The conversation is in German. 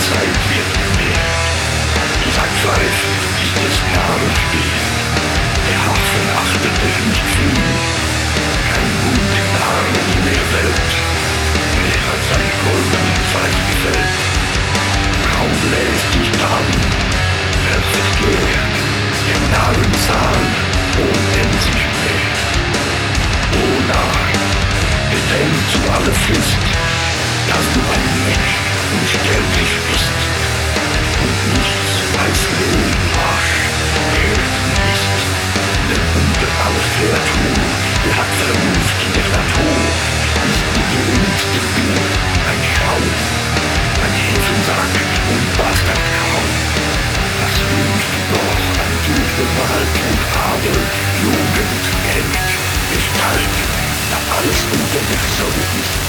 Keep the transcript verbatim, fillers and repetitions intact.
Zeit wird gewährt. Dieser Kreis ist des Herrn Spiel. Der Hafen achtet es nicht viel. Kein Mut im Namen der Welt. Er hat sein goldenen Zeit gefällt. Kaum lässt sich dann, wird zerstört. Der Narrenzahl unendlich leer. O Narr, bedenk zu aller Frist, dass du ein Mensch unsterblich bist und nichts als Leben rasch Erden ist. Denn unter aller Kreatur, der hat Vernunft in der Natur, ist die geringste Bier ein Schaum, ein Hefensack und Bastard kaum. Was wünscht doch an Tod, Gewalt und Adel, Jugend, Geld, Gestalt, da alles unter der Sonne ist.